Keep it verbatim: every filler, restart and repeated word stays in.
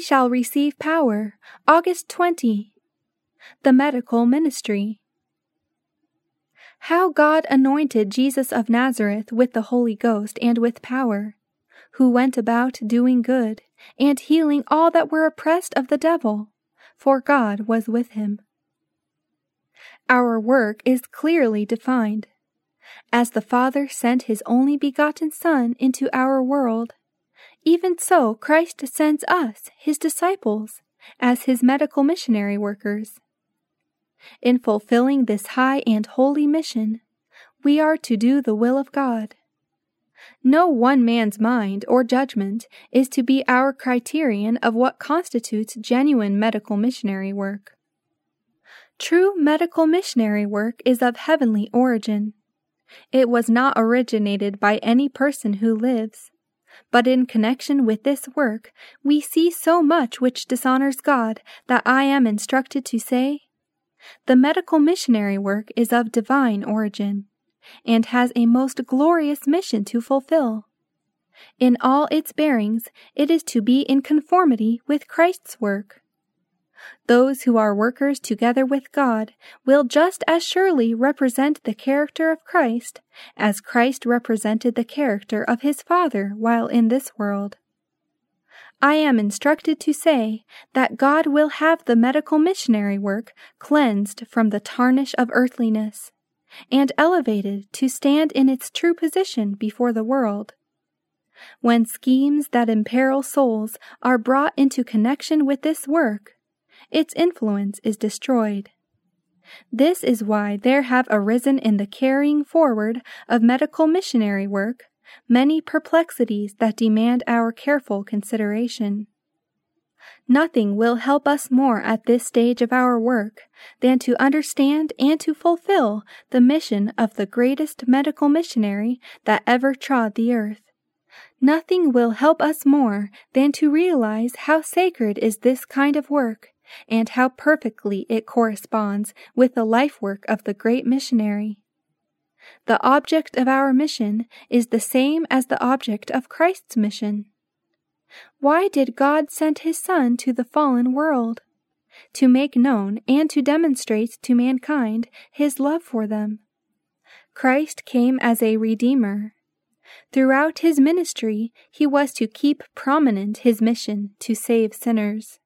shall receive power. August twentieth. The medical ministry. How God anointed Jesus of Nazareth with the Holy Ghost and with power, who went about doing good, and healing all that were oppressed of the devil, for God was with him. Our work is clearly defined. As the Father sent his only begotten Son into our world, even so Christ sends us, his disciples, as his medical missionary workers. In fulfilling this high and holy mission, we are to do the will of God. No one man's mind or judgment is to be our criterion of what constitutes genuine medical missionary work. True medical missionary work is of heavenly origin. It was not originated by any person who lives, but in connection with this work we see so much which dishonors God that I am instructed to say, the medical missionary work is of divine origin, and has a most glorious mission to fulfill. In all its bearings, it is to be in conformity with Christ's work. Those who are workers together with God will just as surely represent the character of Christ as Christ represented the character of his Father while in this world. I am instructed to say that God will have the medical missionary work cleansed from the tarnish of earthliness, and elevated to stand in its true position before the world. When schemes that imperil souls are brought into connection with this work, its influence is destroyed. This is why there have arisen in the carrying forward of medical missionary work many perplexities that demand our careful consideration. Nothing will help us more at this stage of our work than to understand and to fulfill the mission of the greatest medical missionary that ever trod the earth. Nothing will help us more than to realize how sacred is this kind of work, and how perfectly it corresponds with the life work of the great missionary. The object of our mission is the same as the object of Christ's mission. Why did God send his Son to the fallen world? To make known and to demonstrate to mankind his love for them. Christ came as a Redeemer. Throughout his ministry, he was to keep prominent his mission to save sinners.